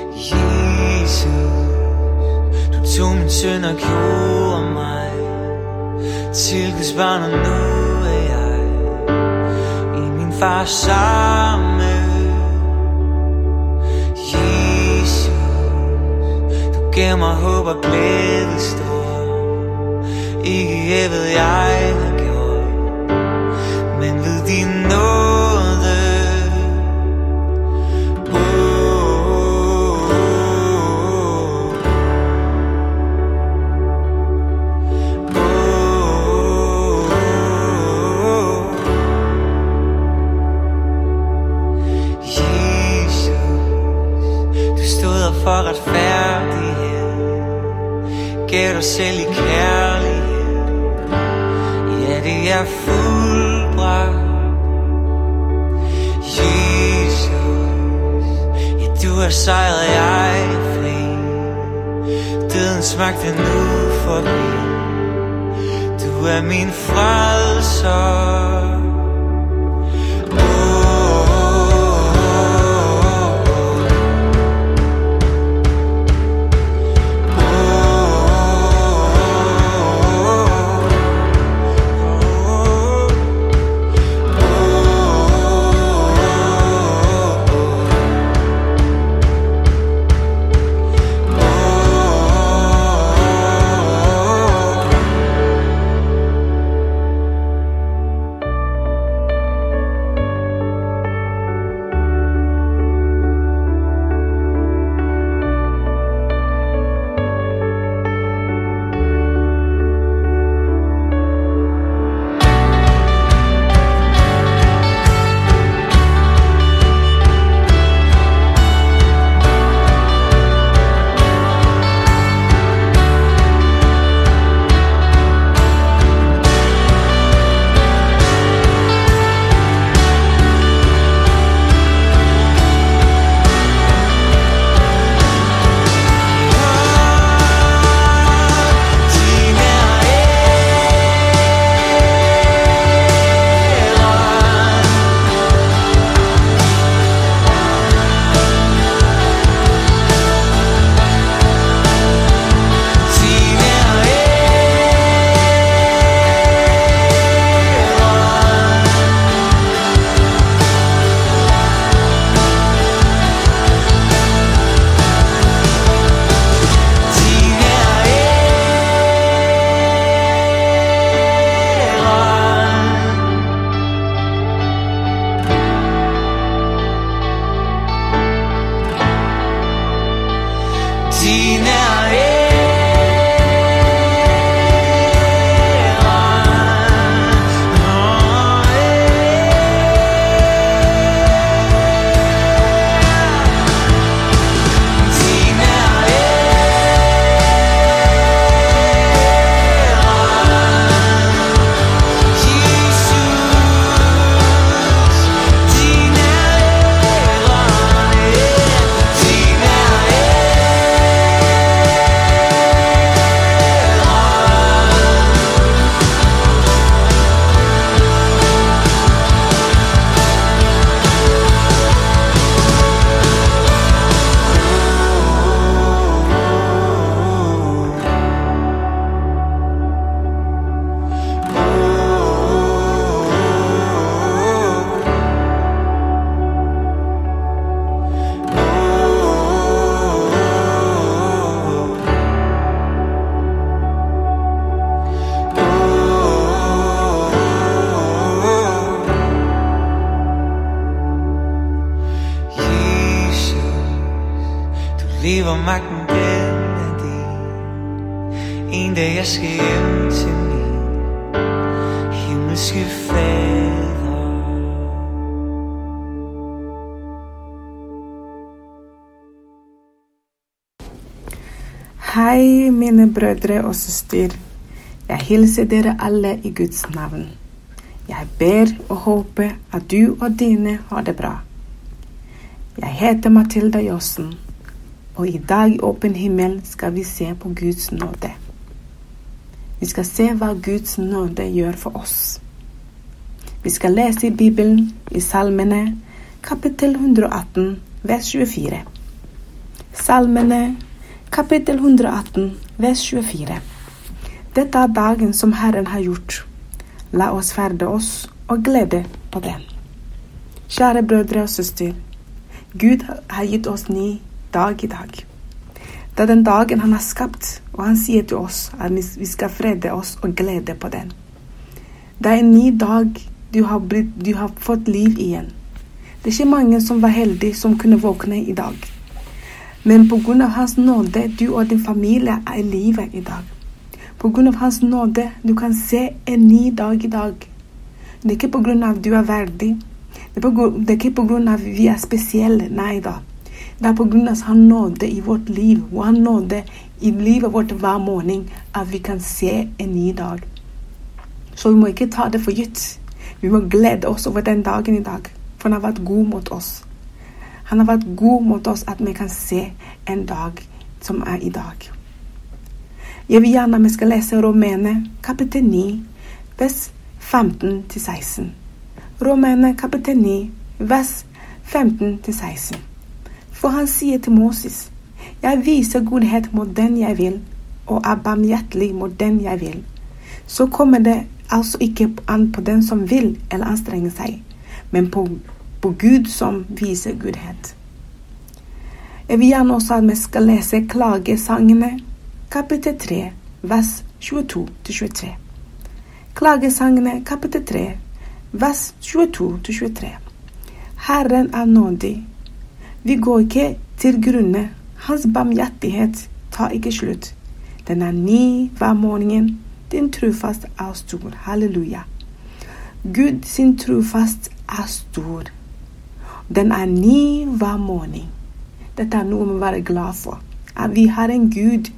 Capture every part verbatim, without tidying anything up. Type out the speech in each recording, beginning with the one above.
Jesus, du tog min synd og gjorde mig til Guds barn, og nu er jeg i min fars arme. Jesus, du gav mig håb og glæde stor. Ikke jeg ved jeg har gjort, men ved din nåde. For retfærdighed, gav dig selv i kærlighed. Ja, det er fuldbragt. Jesus, ja, du har sejret, jeg er fri. Dødens magt er nu forbi. Du er min frelser. lever magten, den er din. En dag jeg skal hjem til min himmelske fader. Hei mine brødre og søster. Jeg hilser dere alle i Guds navn. Jeg ber og håper at du og dine har det bra. Jeg heter Mathilda Jossen, og i dag i Åpen himmel skal vi se på Guds nåde. Vi skal se hva Guds nåde gjør for oss. Vi skal lese i Bibelen, i Salmene, kapittel et hundre og atten, vers tjuefire. Salmene, kapittel one hundred eighteen, vers tjuefire. Dette er dagen som Herren har gjort. La oss ferde oss og glede på den. Kjære brødre og søster, Gud har gitt oss ny dag i dag. Det er den dagen han har skapt, og han sier til oss at vi skal frede oss og glede på den. Det er en ny dag, du har, blitt, du har fått liv igjen. Det er ikke mange som var heldige som kunne våkne i dag. Men på grunn av hans nåde, du og din familie er i livet i dag. På grunn av hans nåde, du kan se en ny dag i dag. Det er ikke på grunn av du er verdig. Det er, på, det er ikke på grunn av vi er spesielle, nei da. Det er på grunn av hans nåde i vårt liv, og hans nåde i livet vårt hver morgen, at vi kan se en ny dag. Så vi må ikke ta det for gitt. Vi må glede oss over den dagen i dag, for han har vært god mot oss. Han har vært god mot oss at vi kan se en dag som er i dag. Jeg vil gjerne at vi skal lese Romerne kapittel ni, vers femten til seksten. Romerne kapittel ni, vers femten til seksten. For han sier til Moses, jeg viser godhet mot den jeg vil, og er barmhjertig mot den jeg vil. Så kommer det altså ikke an på den som vil eller anstrenger seg, men på, på Gud som viser godhet. Jeg vil gjerne også at vi skal lese klagesangene, kapittel tre, vers tjueto til tjuetre. Klagesangene, kapittel tre, vers tjueto til tjuetre. Herren er nådig. Vi går ikke til grunne. Hans barmhjertighet tar ikke slutt. Den er ny hver morgen. Din trofast er stor. Halleluja. Gud sin trofast er stor. Den er ny hver morgen. Dette er noe vi må være glad for. At vi har en Gud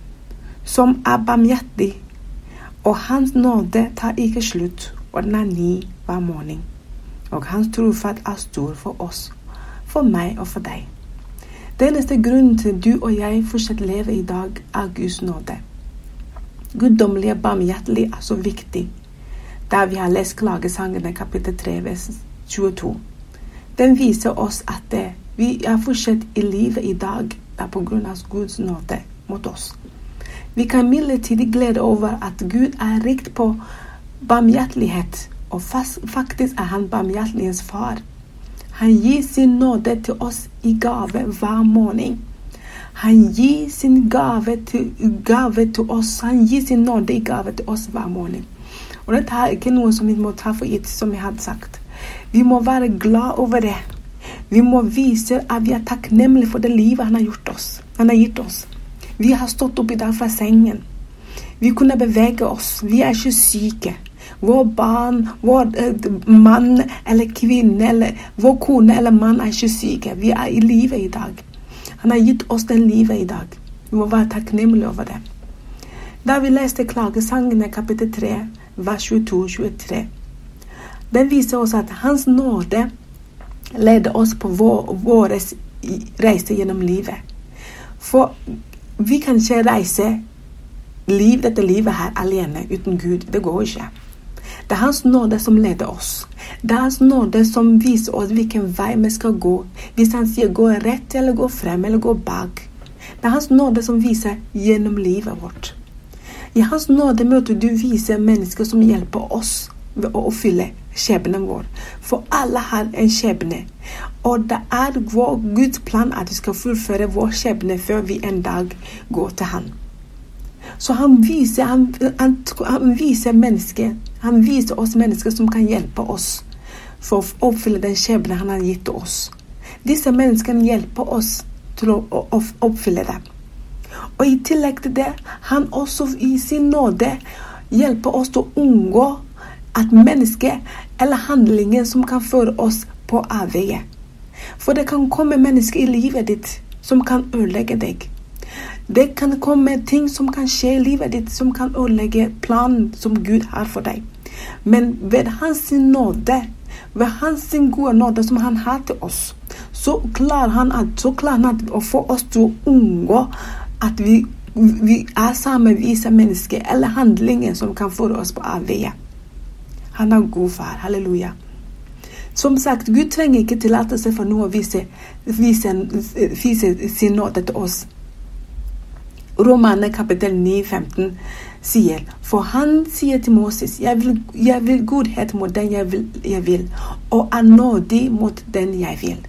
som er barmhjertig, og hans nåde tar ikke slutt, og den er ny hver morgen. Og hans trofast er stor for oss, for meg og for deg. Det eneste grunnen til du og jeg fortsatt lever i dag er Guds nåde. Guddommelige barmhjertig er så viktig, da vi har lest klagesangene kapittel tre, vers tjueto. Den viser oss at det, vi er fortsatt i livet i dag, da på grunn av Guds nåde mot oss. Vi kan midlertidig glede over at Gud er rikt på barmhjertighet, og fast, faktisk er han barmhjertighetens far. Han gir sin nåde til oss i gave hver morgen. Han gir sin gave til, gave til oss. Han gir sin nåde i gave til oss hver morgen. Og dette er ikke noe som vi må ta for gitt, som jeg hadde sagt. Vi må være glad over det. Vi må vise at vi er takknemlige for det livet han har gjort oss. Han har gitt oss. Vi har stått opp i dag fra sengen. Vi kunne bevege oss. Vi er ikke syke. Vår barn, vår eh, mann eller kvinne, eller vår kone eller mann er ikke syke. Vi er i livet i dag. Han har gitt oss den livet i dag. Vi må være takknemlige over det. Da vi leste klagesangene kapittel tre, vers tjueto til tjuetre, den viser oss at hans nåde leder oss på vår, vår reise gjennom livet. For vi kan ikke reise liv, dette livet her alene uten Gud. Det går ikke. Det er hans nåde som leder oss. Det er hans nåde som viser oss hvilken vei vi skal gå. Hvis han sier gå rett, eller gå frem, eller gå bak. Det er hans nåde som viser gjennom livet vårt. I hans nåde møter du viser mennesker som hjelper oss ved å oppfylle skjebnen vår. For alle har en skjebne. Og det er vår Guds plan at vi skal fullføre vår skjebne før vi en dag går til han. Så han viser, han, han, han viser mennesker, han viser oss mennesker som kan hjelpe oss for å oppfylle den skjebnen han har gitt oss. Disse menneskene hjelper oss til å oppfylle det. Og i tillegg til det, han også i sin nåde hjelper oss til å unngå at mennesker eller handlinger som kan føre oss på avveie. For det kan komme mennesker i livet ditt som kan ødelegge deg. Det kan komme ting som kan skje i livet ditt som kan ødelegge planen som Gud har for deg. Men ved hans nåde, ved hans gode nåde som han har til oss, så klarer han, at, så klarer han å få oss til å unngå at vi, vi er sammen med visse mennesker eller handlinger som kan føre oss på avveie. Han er god far, halleluja. Som sagt, Gud trenger ikke tillatelse for noe å vise, vise, vise sin nåde til oss. Romane kapittel ni femten sier, for han sier til Moses, jeg vil, jeg vil godhet mot den jeg vil, jeg vil, og er nådig mot den jeg vil.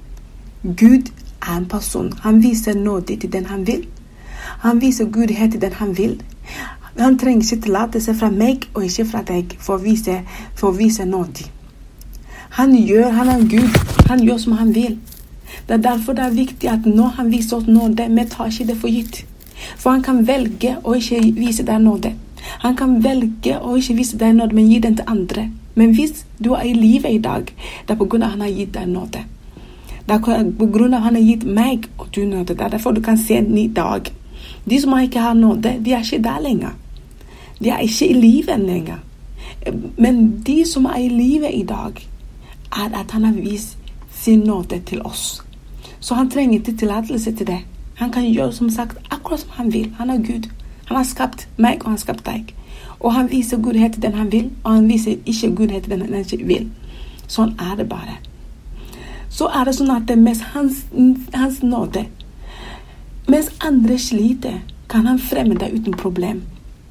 Gud er en person. Han viser nåde til den han vil. Han viser godhet til den han vil. Han trenger ikke tillatelse fra meg og ikke fra deg for å vise, for å vise nåde. Han gjør, han er Gud. Han gjør som han vil. Det er derfor det er viktig at når han viser oss nåde, vi tar ikke det for gitt. For han kan velge å ikke vise deg nåde. Han kan velge å ikke vise deg nåde, men gi den til andre. Men hvis du er i livet i dag, det er på grunn av han har gitt deg nåde. Det er på grunn av han har gitt meg og du nåde. Det er derfor du kan se en ny dag. De som ikke har nåde, de er ikke der lenger. De er ikke i livet lenger. Men de som er i livet i dag, er at han har vist sin nåde til oss. Så han trenger ikke tillatelse til det. Han kan gjøre som sagt akkurat som han vil. Han er Gud. Han har skapt meg og han har skapt deg. Og han viser godhet til den han vil, og han viser ikke godhet til den han ikke vil. Sånn er det bare. Så er det sånn at det mest hans, hans nåde, mens andre sliter, kan han fremme deg uten problem.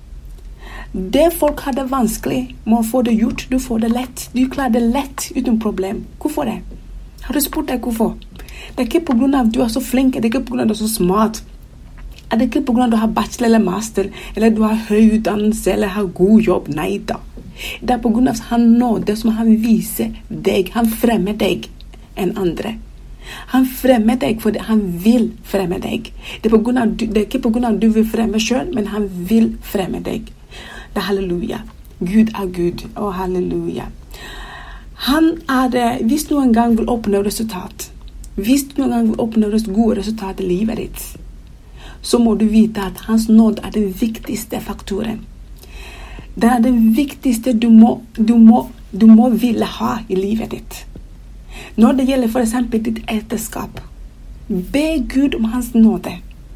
Det folk har det vanskelig med å få det gjort, du får det lett. Du klarer det lett uten problem. Hvorfor det? Har du spurt deg hvorfor? Det er ikke på grunn av at du er så flink, det er ikke på grunn av at du er så smart. Det er ikke på grunn av at du har bachelor eller master, eller du har høy utdannelse, eller har god jobb. Nei da. Det er på grunn av han nåde som han viser deg. Han fremmer deg enn andre. Han fremmer deg fordi han vil fremme deg. Det er, på grunn av, det er ikke på grunn av at du vil fremme selv, men han vil fremme deg. Det er halleluja. Gud er Gud. Å, halleluja. Han er det, hvis du en gang vil oppnå resultat, hvis du en gang vil oppnå gode resultat i livet ditt, så må du vite at hans nåde er den viktigste faktoren. Det er den viktigste du må, du må, du må ville ha i livet ditt. Når det gjelder for eksempel ditt ekteskap, be Gud om hans nåde.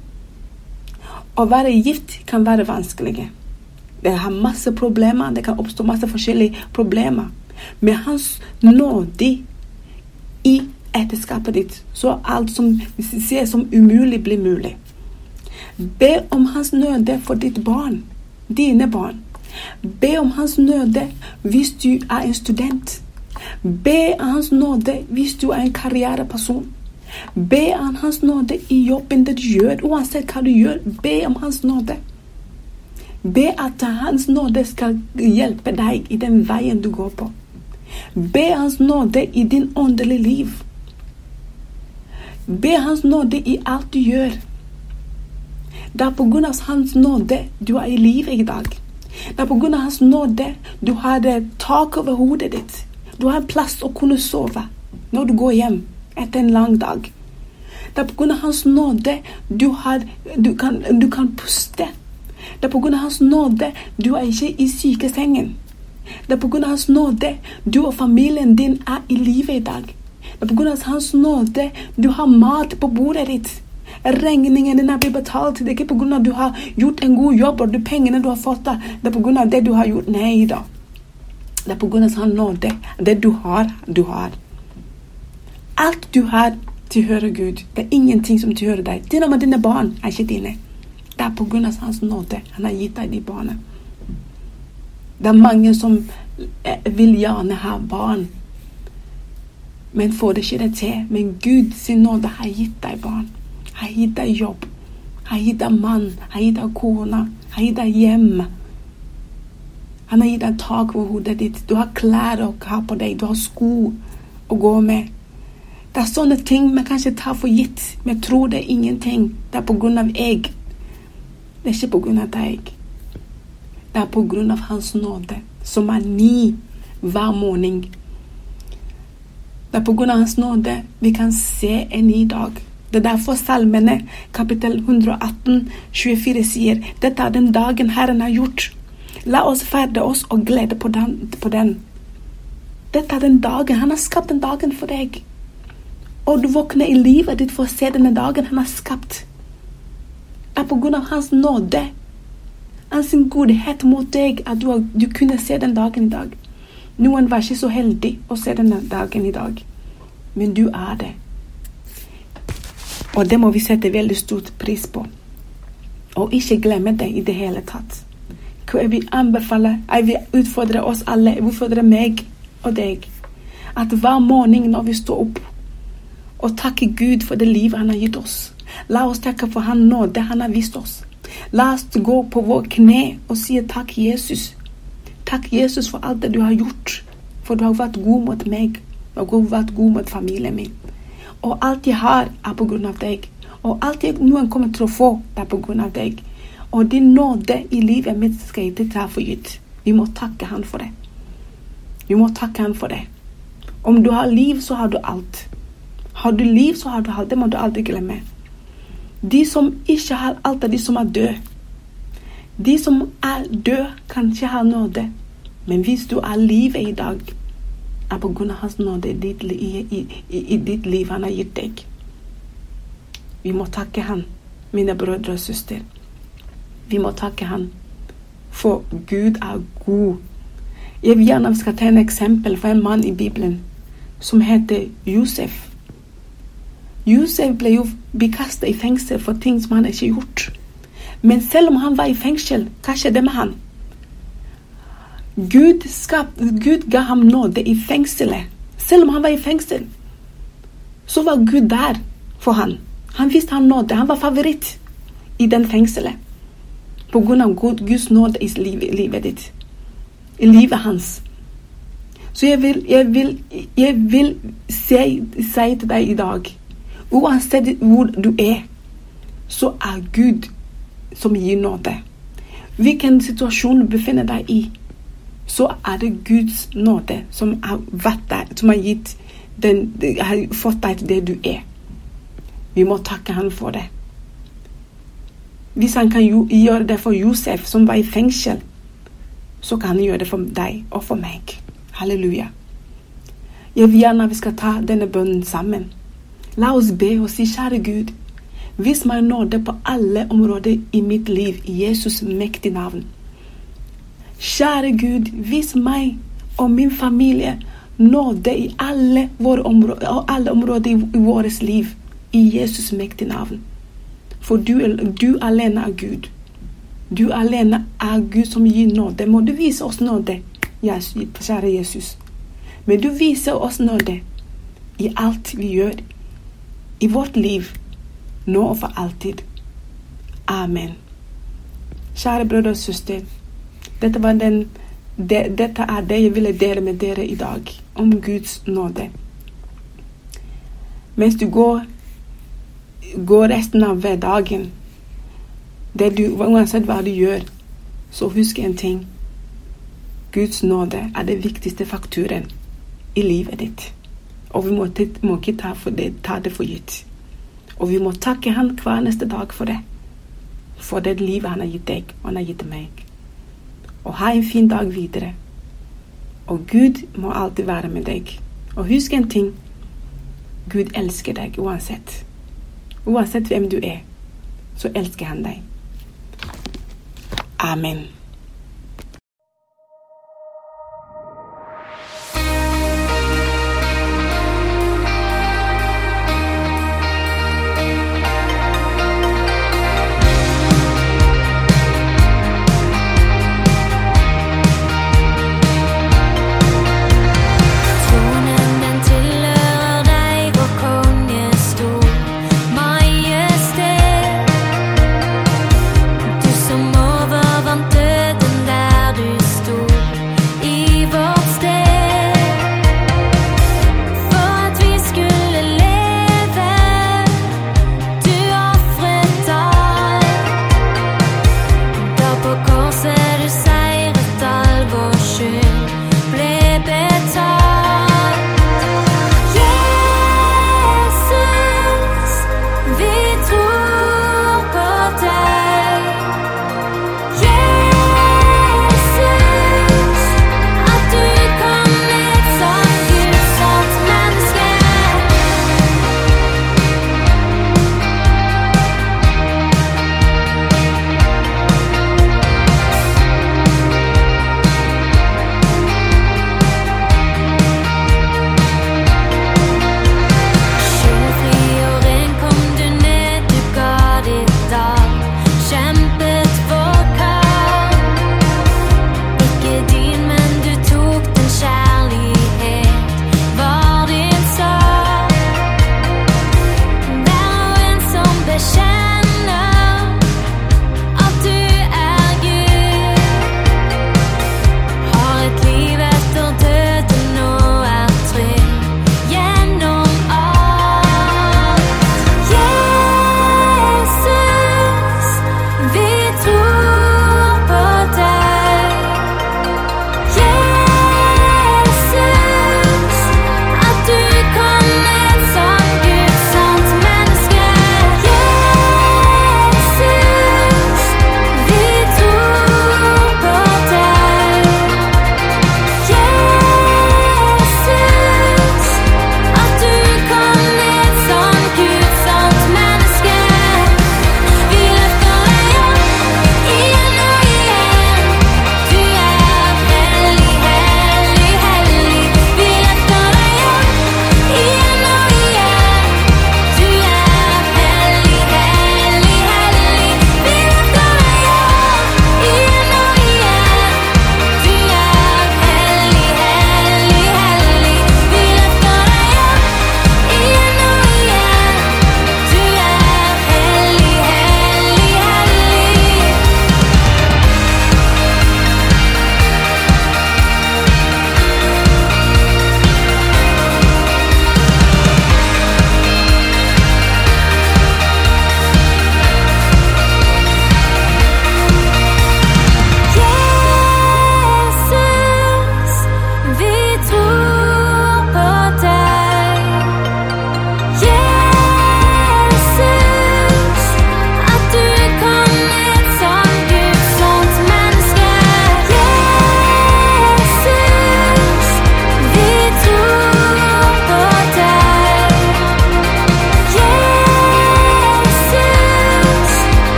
Å være gift kan være vanskelig. Det har masse problemer, det kan oppstå masse forskjellige problemer. Med hans nåde i ekteskapet ditt, så alt som ser som umulig blir mulig. Be om hans nåde for ditt barn, dine barn. Be om hans nåde hvis du er en student. Be om hans nåde hvis du er en karriereperson. Be om hans nåde i jobben du gjør, uansett hva du gjør. Be om hans nåde. Be at hans nåde skal hjelpe deg i den veien du går på. Be hans nåde i din åndelige liv. Be hans nåde i alt du gjør. Det er på grunn av hans nåde du er i livet i dag. Det er på grunn av hans nåde du har tak over hodet ditt. Du har en plass å kunne sove når du går hjem etter en lang dag. Det er på grunn av hans nåde du, har, du, kan, du kan puste. Det er på grunn av hans nåde du er ikke i sykesengen. Det er på grunn av hans nåde du og familien din er i livet i dag. Det er på grunn av hans nåde du har mat på bordet ditt. Regningen din er blitt betalt. Det er ikke på grunn av at du har gjort en god jobb og de pengene du har fått da. Det er på grunn av det du har gjort. Nei da. Det er på grunn av hans nåde. Det du har, du har. Alt du har tilhører Gud. Det er ingenting som tilhører deg. Til og med dine barn er ikke dine. Det er på grunn av hans nåde. Han har gitt deg de barna. Det er mange som vil gjerne ha barn, men får det ikke det til. Men Gud sin nåde har gitt deg barn. Har gitt deg jobb. Har gitt deg mann. Har gitt deg kone. Har gitt deg hjem. Han har gitt deg tak over hodet ditt. Du har klær å ha på deg. Du har sko å gå med. Det er sånne ting man kanskje tar for gitt. Men tror det er ingenting. Det er på grunn av jeg. Det er ikke på grunn av deg. Det er på grunn av hans nåde, som er ny hver morgen. Det er på grunn av hans nåde vi kan se en ny dag. Det er derfor salmene, kapittel one eighteen, tjuefire sier, dette er den dagen Herren har gjort. La oss ferde oss og glede på den, på den. Dette er den dagen, han har skapt den dagen for deg. Og du våkner i livet ditt for å se denne dagen han har skapt. Det er på grunn av hans nåde, hans godhet mot deg, at du, du kunne se den dagen i dag. Noen var ikke så heldig å se denne dagen i dag. Men du er det. Og det må vi sette veldig stort pris på. Og ikke glemme det i det hele tatt. Jeg vil anbefale, jeg vil utfordre oss alle, jeg vil utfordre meg og deg, at hver morgen når vi står opp, og takke Gud for det livet han har gitt oss. La oss takke for han nåde han har vist oss. La oss gå på vår kne og si takk Jesus. Takk Jesus for alt det du har gjort. For du har vært god mot meg. Du har vært god mot familien min. Og alt jeg har er på grunn av deg. Og alt jeg noen kommer til å få er på grunn av deg. Og din nåde i livet mitt skal jeg ikke ta for gitt. Vi må takke han for det. Vi må takke han for det. Om du har liv, så har du alt. Har du liv, så har du alt. Det må du aldri glemme. De som ikke har alt, er de som er døde. De som er døde kan ikke ha nåde. Men hvis du er livet i dag, er på grunn av hans nåde i ditt, i, i, i, i ditt liv han har gitt deg. Vi må takke han, mine brødre og søster. Vi må takke han, for Gud er god. Jeg vil gjerne skal ta en eksempel for en mann i Bibelen, som heter Josef. Josef ble jo bekastet i fengsel for ting som han ikke gjort. Men selv om han var i fengsel, hva skjedde med han? Gud, skap, Gud ga ham nåde i fengselet. Selv om han var i fengsel, så var Gud der for han. Han visste han nåde. Han var favoritt i den fengselet. På grunn av God, Guds nåde i livet, livet ditt. I livet hans. Så jeg vil, jeg vil, jeg vil si, si til deg i dag, uansett hvor du er, så er Gud som gir nåde. Hvilken situasjon du befinner deg i, så er det Guds nåde som har vært der, som har gitt den, har fått deg til det du er. Vi må takke han for det. Hvis han kan gjøre det for Josef, som var i fengsel, så kan han gjøre det for deg og for meg. Halleluja. Jeg vil gjerne at vi skal ta denne bønnen sammen. La oss be og si, kjære Gud, vis meg nåde på alle områder i mitt liv, i Jesus mektige navn. Kjære Gud, vis meg og min familie nåde i alle, våre områder, alle områder i, i vårt liv, i Jesus mektige navn. For du, du alene er Gud. Du alene er Gud som gir nåde. Må du vise oss nåde, Jesus, kjære Jesus. Men du viser oss nåde i alt vi gjør, i vårt liv, nå og for alltid. Amen. Kjære brødre og søster, dette, var den, det, dette er det jeg ville dele med dere i dag, om Guds nåde. Mens du går, går resten av hverdagen, det du, uansett hva du gjør, så husk en ting. Guds nåde er det viktigste fakturen i livet ditt. Og vi må, må ikke ta, for det, ta det for gitt. Og vi må takke han hver neste dag for det. For det livet han har gitt deg, og han har gitt meg. Og ha en fin dag videre. Og Gud må alltid være med deg. Og husk en ting. Gud elsker deg uansett. Uansett hvem du er, så elsker han deg. Amen.